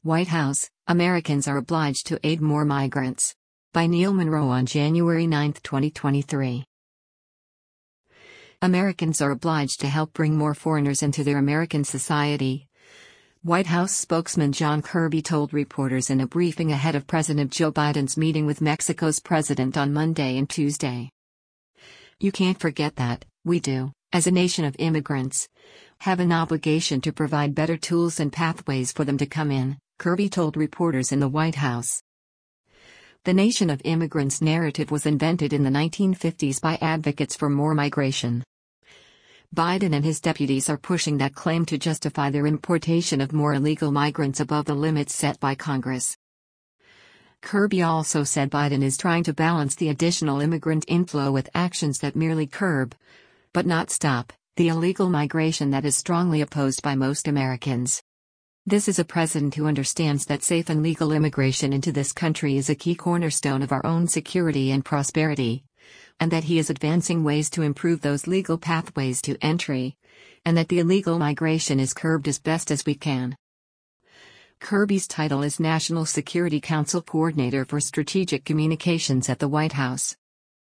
White House, Americans are obliged to aid more migrants. By Neil Monroe on January 9, 2023. Americans are obliged to help bring more foreigners into their American society. White House spokesman John Kirby told reporters in a briefing ahead of President Joe Biden's meeting with Mexico's president on Monday and Tuesday. "You can't forget that, we do, as a nation of immigrants, have an obligation to provide better tools and pathways for them to come in," Kirby told reporters in the White House. The nation of immigrants narrative was invented in the 1950s by advocates for more migration. Biden and his deputies are pushing that claim to justify their importation of more illegal migrants above the limits set by Congress. Kirby also said Biden is trying to balance the additional immigrant inflow with actions that merely curb, but not stop, the illegal migration that is strongly opposed by most Americans. This is a president who understands that safe and legal immigration into this country is a key cornerstone of our own security and prosperity, and that he is advancing ways to improve those legal pathways to entry, and that the illegal migration is curbed as best as we can. Kirby's title is National Security Council Coordinator for Strategic Communications at the White House.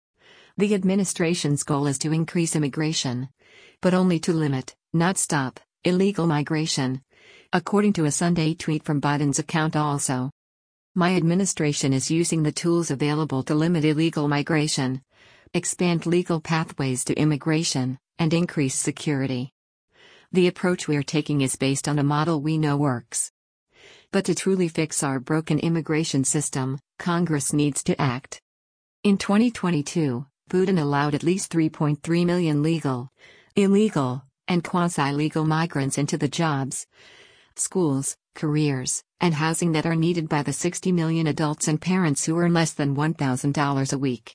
The administration's goal is to increase immigration, but only to limit, not stop, illegal migration, according to a Sunday tweet from Biden's account also. "My administration is using the tools available to limit illegal migration, expand legal pathways to immigration, and increase security. The approach we are taking is based on a model we know works. But to truly fix our broken immigration system, Congress needs to act." In 2022, Biden allowed at least 3.3 million legal, illegal, and quasi-legal migrants into the jobs, schools, careers, and housing that are needed by the 60 million adults and parents who earn less than $1,000 a week.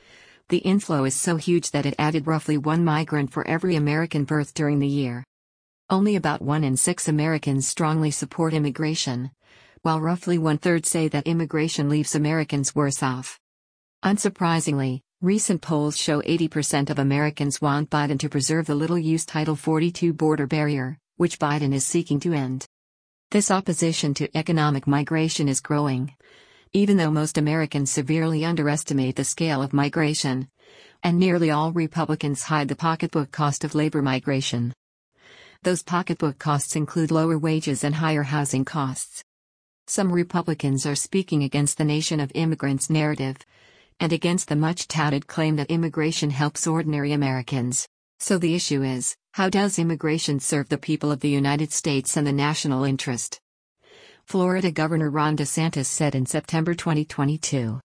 The inflow is so huge that it added roughly one migrant for every American birth during the year. Only about 1 in 6 Americans strongly support immigration, while roughly 1/3 say that immigration leaves Americans worse off. Unsurprisingly, recent polls show 80% of Americans want Biden to preserve the little-used Title 42 border barrier, which Biden is seeking to end. This opposition to economic migration is growing, even though most Americans severely underestimate the scale of migration, and nearly all Republicans hide the pocketbook cost of labor migration. Those pocketbook costs include lower wages and higher housing costs. Some Republicans are speaking against the nation of immigrants narrative, and against the much-touted claim that immigration helps ordinary Americans. So the issue is, how does immigration serve the people of the United States and the national interest? Florida Governor Ron DeSantis said in September 2022.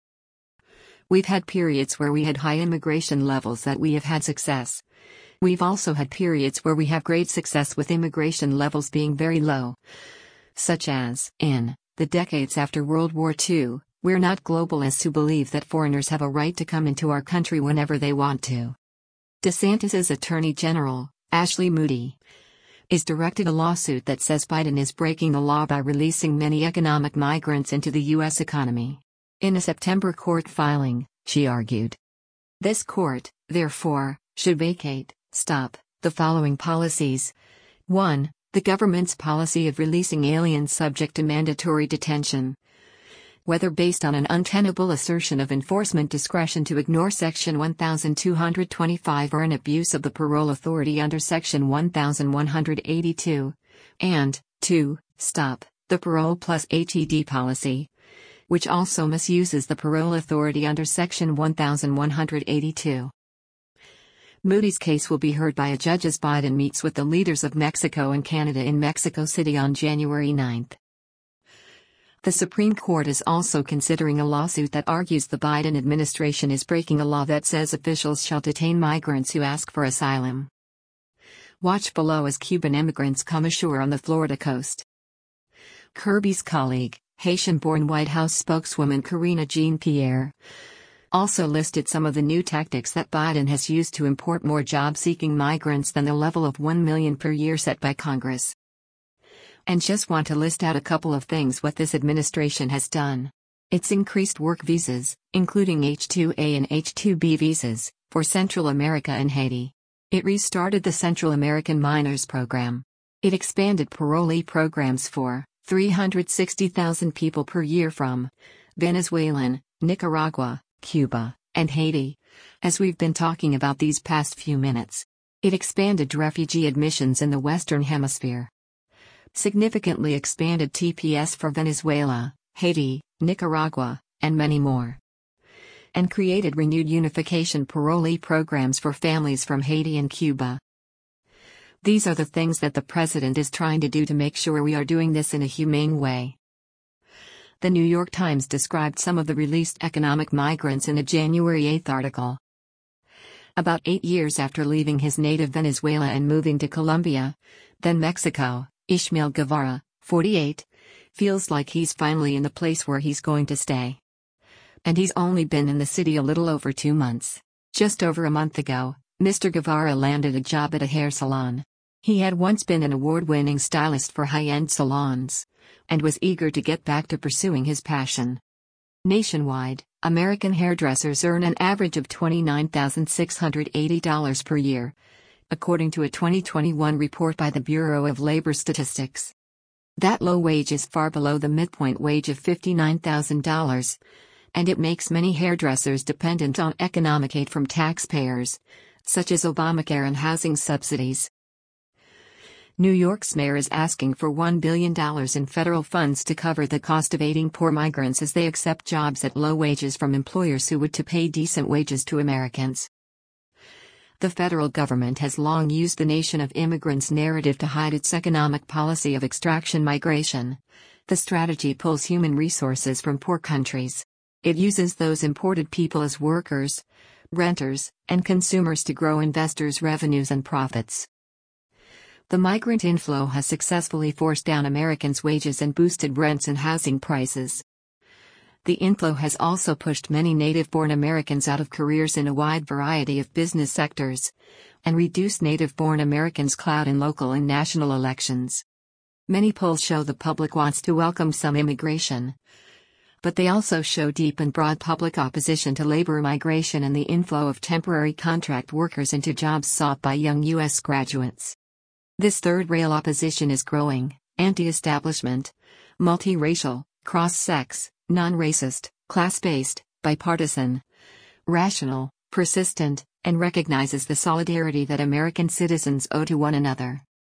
"We've had periods where we had high immigration levels that we have had success. We've also had periods where we have great success with immigration levels being very low. Such as, in the decades after World War II, we're not globalists who believe that foreigners have a right to come into our country whenever they want to." DeSantis's Attorney General, Ashley Moody, is directed a lawsuit that says Biden is breaking the law by releasing many economic migrants into the U.S. economy. In a September court filing, she argued. This court, therefore, should vacate, stop, the following policies. 1. The government's policy of releasing aliens subject to mandatory detention. Whether based on an untenable assertion of enforcement discretion to ignore Section 1225 or an abuse of the parole authority under Section 1182, and 2. Stop the parole plus HED policy, which also misuses the parole authority under Section 1182. Moody's case will be heard by a judge as Biden meets with the leaders of Mexico and Canada in Mexico City on January 9. The Supreme Court is also considering a lawsuit that argues the Biden administration is breaking a law that says officials shall detain migrants who ask for asylum. Watch below as Cuban immigrants come ashore on the Florida coast. Kirby's colleague, Haitian-born White House spokeswoman Karine Jean-Pierre, also listed some of the new tactics that Biden has used to import more job-seeking migrants than the level of 1 million per year set by Congress. And just want to list out a couple of things what this administration has done. It's increased work visas, including H-2A and H-2B visas, for Central America and Haiti. It restarted the Central American Minors Program. It expanded parolee programs for 360,000 people per year from Venezuela, Nicaragua, Cuba, and Haiti. As we've been talking about these past few minutes, it expanded refugee admissions in the Western Hemisphere, significantly expanded TPS for Venezuela, Haiti, Nicaragua, and many more, and created renewed unification parolee programs for families from Haiti and Cuba. These are the things that the president is trying to do to make sure we are doing this in a humane way. The New York Times described some of the released economic migrants in a January 8 article. About 8 years after leaving his native Venezuela and moving to Colombia, then Mexico, Ishmael Guevara, 48, feels like he's finally in the place where he's going to stay. And he's only been in the city a little over 2 months. Just over a month ago, Mr. Guevara landed a job at a hair salon. He had once been an award-winning stylist for high-end salons, and was eager to get back to pursuing his passion. Nationwide, American hairdressers earn an average of $29,680 per year, according to a 2021 report by the Bureau of Labor Statistics. That low wage is far below the midpoint wage of $59,000, and it makes many hairdressers dependent on economic aid from taxpayers, such as Obamacare and housing subsidies. New York's mayor is asking for $1 billion in federal funds to cover the cost of aiding poor migrants as they accept jobs at low wages from employers who would to pay decent wages to Americans. The federal government has long used the nation of immigrants narrative to hide its economic policy of extraction migration. The strategy pulls human resources from poor countries. It uses those imported people as workers, renters, and consumers to grow investors' revenues and profits. The migrant inflow has successfully forced down Americans' wages and boosted rents and housing prices. The inflow has also pushed many native-born Americans out of careers in a wide variety of business sectors, and reduced native-born Americans' clout in local and national elections. Many polls show the public wants to welcome some immigration, but they also show deep and broad public opposition to labor migration and the inflow of temporary contract workers into jobs sought by young U.S. graduates. This third-rail opposition is growing: anti-establishment, multiracial, cross-sex, non-racist, class-based, bipartisan, rational, persistent, and recognizes the solidarity that American citizens owe to one another.